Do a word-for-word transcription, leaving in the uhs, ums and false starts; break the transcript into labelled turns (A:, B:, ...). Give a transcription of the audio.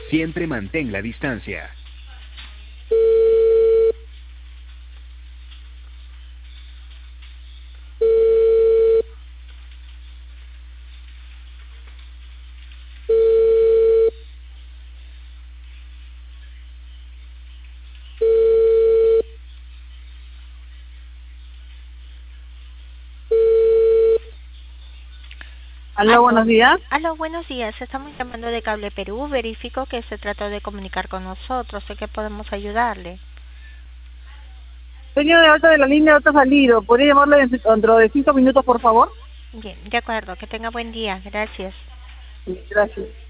A: Siempre mantén la distancia.
B: Aló, buenos días.
C: Aló, buenos días. Estamos llamando de Cable Perú. Verifico que se trató de comunicar con nosotros. Sé que podemos ayudarle.
B: Señor de alta de la línea de alta salido. ¿Podría llamarle dentro de cinco minutos, por favor?
C: Bien, de acuerdo. Que tenga buen día. Gracias.
B: Sí, gracias.